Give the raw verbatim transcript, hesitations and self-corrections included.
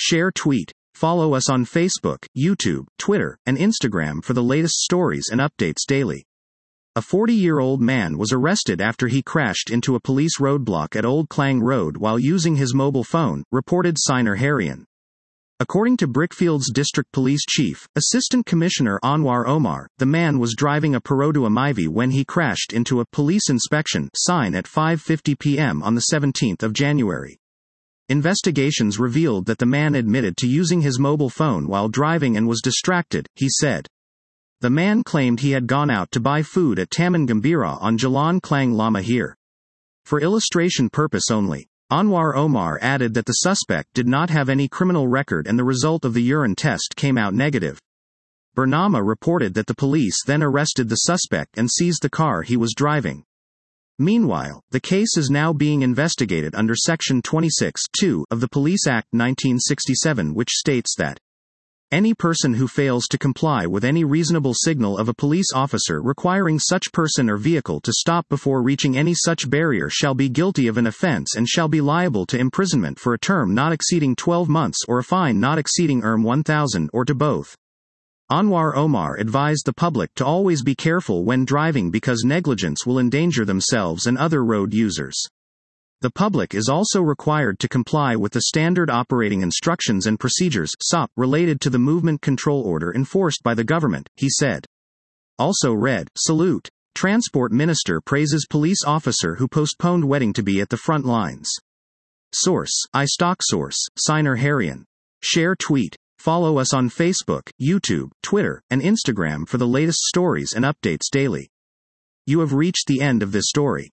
Share tweet. Follow us on Facebook, YouTube, Twitter, and Instagram for the latest stories and updates daily. A forty-year-old man was arrested after he crashed into a police roadblock at Old Klang Road while using his mobile phone, reported Siner Harian. According to Brickfield's District Police Chief, Assistant Commissioner Anwar Omar, the man was driving a Perodua Myvi when he crashed into a police inspection sign at five fifty p m on the seventeenth of January. Investigations revealed that the man admitted to using his mobile phone while driving and was distracted, he said. The man claimed he had gone out to buy food at Taman Gembira on Jalan Klang Lama here. For illustration purpose only, Anwar Omar added that the suspect did not have any criminal record and the result of the urine test came out negative. Bernama reported that the police then arrested the suspect and seized the car he was driving. Meanwhile, the case is now being investigated under Section twenty-six point two of the Police Act nineteen sixty-seven, which states that any person who fails to comply with any reasonable signal of a police officer requiring such person or vehicle to stop before reaching any such barrier shall be guilty of an offense and shall be liable to imprisonment for a term not exceeding twelve months or a fine not exceeding one thousand or to both. Anwar Omar advised the public to always be careful when driving because negligence will endanger themselves and other road users. The public is also required to comply with the Standard Operating Instructions and Procedures (S O P) related to the Movement Control Order enforced by the government, he said. Also read, Salute. Transport Minister praises police officer who postponed wedding to be at the front lines. Source, iStock Source, Siner Harian. Share tweet. Follow us on Facebook, YouTube, Twitter, and Instagram for the latest stories and updates daily. You have reached the end of this story.